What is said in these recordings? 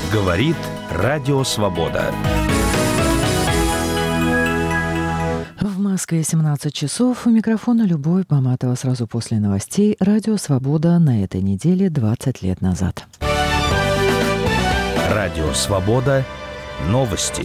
Говорит Радио Свобода. В Москве 17 часов. У микрофона Любовь Баматова. Сразу после новостей. Радио Свобода на этой неделе 20 лет назад. Радио Свобода. Новости.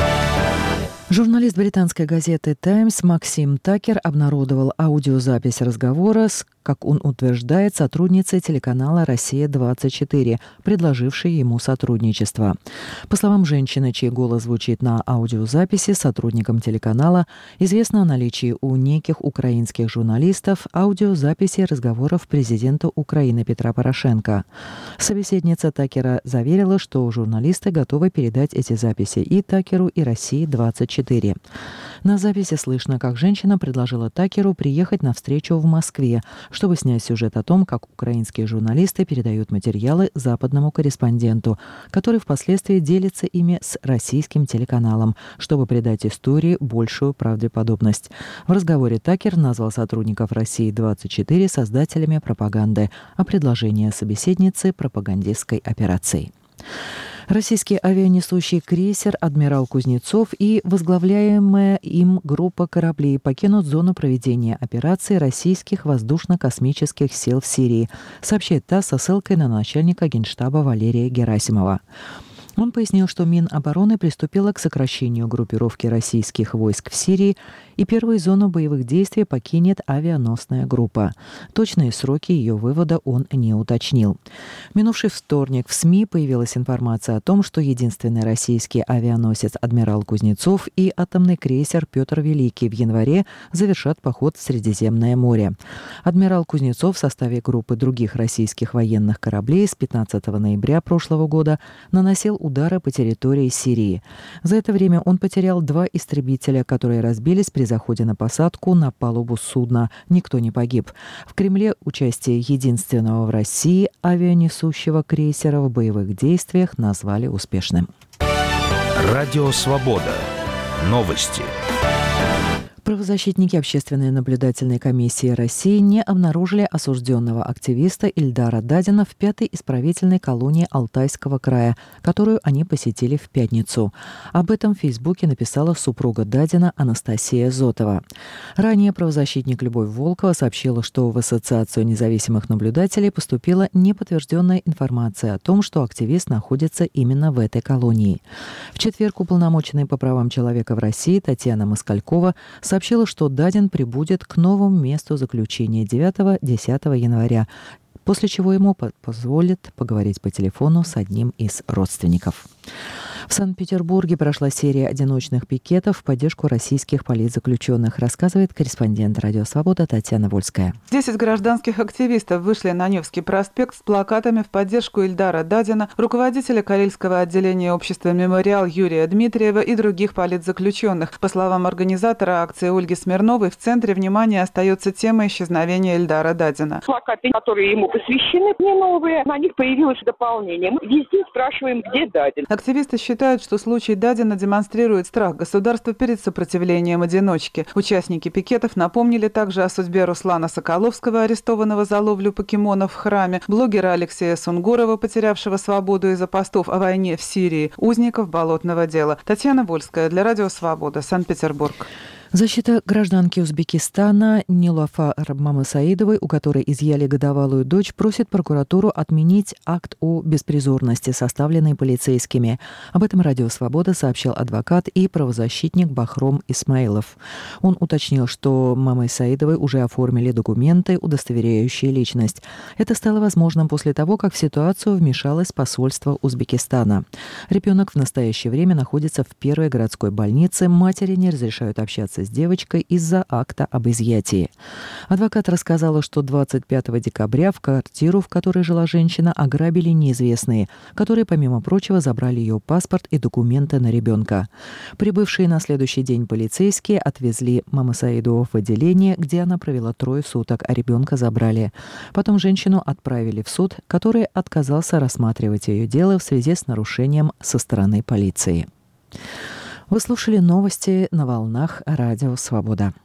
Журналист британской газеты «Таймс» Максим Такер обнародовал аудиозапись разговора с, как он утверждает, сотрудницей телеканала «Россия-24», предложившей ему сотрудничество. По словам женщины, чей голос звучит на аудиозаписи, сотрудникам телеканала известно о наличии у неких украинских журналистов аудиозаписи разговоров президента Украины Петра Порошенко. Собеседница Такера заверила, что журналисты готовы передать эти записи и Такеру, и «России-24». На записи слышно, как женщина предложила Такеру приехать на встречу в Москве, чтобы снять сюжет о том, как украинские журналисты передают материалы западному корреспонденту, который впоследствии делится ими с российским телеканалом, чтобы придать истории большую правдеподобность. В разговоре Такер назвал сотрудников «России-24» создателями пропаганды, а предложение собеседницы – пропагандистской операцией. Российский авианесущий крейсер «Адмирал Кузнецов» и возглавляемая им группа кораблей покинут зону проведения операции российских воздушно-космических сил в Сирии, сообщает ТАСС со ссылкой на начальника Генштаба Валерия Герасимова. Он пояснил, что Минобороны приступила к сокращению группировки российских войск в Сирии, и первую зону боевых действий покинет авианосная группа. Точные сроки ее вывода он не уточнил. В минувший вторник в СМИ появилась информация о том, что единственный российский авианосец «Адмирал Кузнецов» и атомный крейсер «Петр Великий» в январе завершат поход в Средиземное море. «Адмирал Кузнецов» в составе группы других российских военных кораблей с 15 ноября прошлого года наносил удары по территории Сирии. За это время он потерял 2 истребителя, которые разбились при заходе на посадку на палубу судна. Никто не погиб. В Кремле участие единственного в России авианесущего крейсера в боевых действиях назвали успешным. Радио Свобода. Новости. Правозащитники Общественной наблюдательной комиссии России не обнаружили осужденного активиста Ильдара Дадина в 5-й исправительной колонии Алтайского края, которую они посетили в пятницу. Об этом в Фейсбуке написала супруга Дадина Анастасия Зотова. Ранее правозащитник Любовь Волкова сообщила, что в Ассоциацию независимых наблюдателей поступила неподтвержденная информация о том, что активист находится именно в этой колонии. В четверг уполномоченная по правам человека в России Татьяна Москалькова сообщила, что Дадин прибудет к новому месту заключения 9-10 января, после чего ему позволят поговорить по телефону с одним из родственников. В Санкт-Петербурге прошла серия одиночных пикетов в поддержку российских политзаключенных, рассказывает корреспондент «Радио Свобода» Татьяна Вольская. 10 гражданских активистов вышли на Невский проспект с плакатами в поддержку Ильдара Дадина, руководителя Карельского отделения общества «Мемориал» Юрия Дмитриева и других политзаключенных. По словам организатора акции Ольги Смирновой, в центре внимания остается тема исчезновения Ильдара Дадина. Плакаты, которые ему посвящены, не новые, на них появилось дополнение. Мы везде спрашиваем, где Дадин. Активисты считают, что случай Дадина демонстрирует страх государства перед сопротивлением одиночки. Участники пикетов напомнили также о судьбе Руслана Соколовского, арестованного за ловлю покемонов в храме, блогера Алексея Сунгурова, потерявшего свободу из-за постов о войне в Сирии, узников болотного дела. Татьяна Вольская для Радио Свобода, Санкт-Петербург. Защита гражданки Узбекистана Нилуфар Мамасаидовой, у которой изъяли годовалую дочь, просит прокуратуру отменить акт о беспризорности, составленный полицейскими. Об этом Радио Свобода сообщил адвокат и правозащитник Бахром Исмаилов. Он уточнил, что Мамасаидовой уже оформили документы, удостоверяющие личность. Это стало возможным после того, как в ситуацию вмешалось посольство Узбекистана. Ребенок в настоящее время находится в первой городской больнице. Матери не разрешают общаться с девочкой из-за акта об изъятии. Адвокат рассказала, что 25 декабря в квартиру, в которой жила женщина, ограбили неизвестные, которые, помимо прочего, забрали ее паспорт и документы на ребенка. Прибывшие на следующий день полицейские отвезли Мамасаидову в отделение, где она провела 3 суток, а ребенка забрали. Потом женщину отправили в суд, который отказался рассматривать ее дело в связи с нарушением со стороны полиции. Вы слушали новости на волнах Радио Свобода.